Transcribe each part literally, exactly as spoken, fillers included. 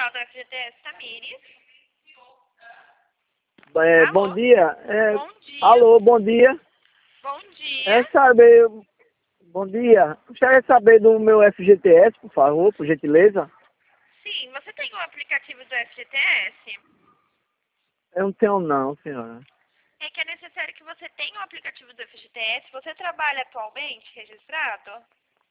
central do F G T S, Tamires. É, Alô? bom dia. É, Bom dia. alô, bom dia. Bom dia. É saber. Bom dia. Gostaria de saber do meu F G T S, por favor, por gentileza. Sim, você tem o aplicativo do F G T S? Eu não tenho não, senhora. É que é necessário que você tenha o aplicativo do F G T S. Você trabalha atualmente registrado?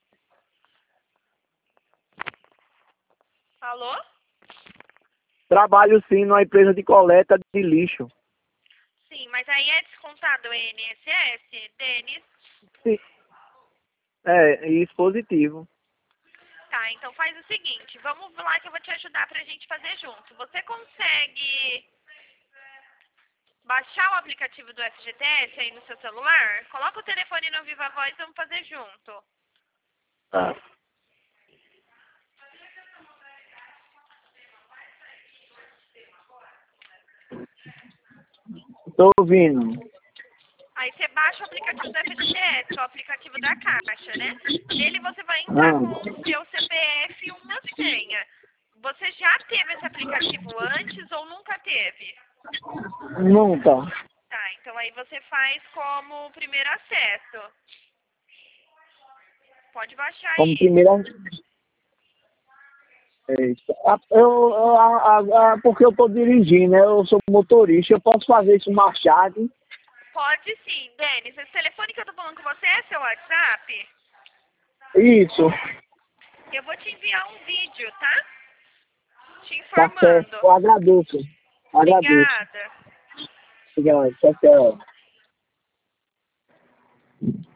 Alô? Trabalho sim numa empresa de coleta de lixo. Sim, mas aí é descontado o I N S S, Denis? Sim. É, isso positivo. Tá, então faz o seguinte, vamos lá que eu vou te ajudar pra gente fazer junto. Você consegue baixar o aplicativo do F G T S aí no seu celular? Coloca o telefone no Viva Voz e vamos fazer junto. Ah. Tô ouvindo. Aí você baixa o aplicativo do F G T S, que é o aplicativo da Caixa, né? Nele você vai entrar com Ah, o seu C P F e uma senha. Você já teve esse aplicativo antes ou nunca teve? nunca. Tá, então aí você faz como primeiro acesso. Pode baixar Como aí. primeira. É isso. Ah, Eu, eu, a- a- a- porque eu tô dirigindo, né? Eu sou motorista, eu posso fazer isso mais tarde. Pode sim, Denis. Esse telefone que eu tô falando com você é seu WhatsApp? Isso. Eu vou te enviar um vídeo, tá? Te Tá certo. informando. Eu agradeço. Agradeço. Obrigada. Obrigado. Tchau, tchau.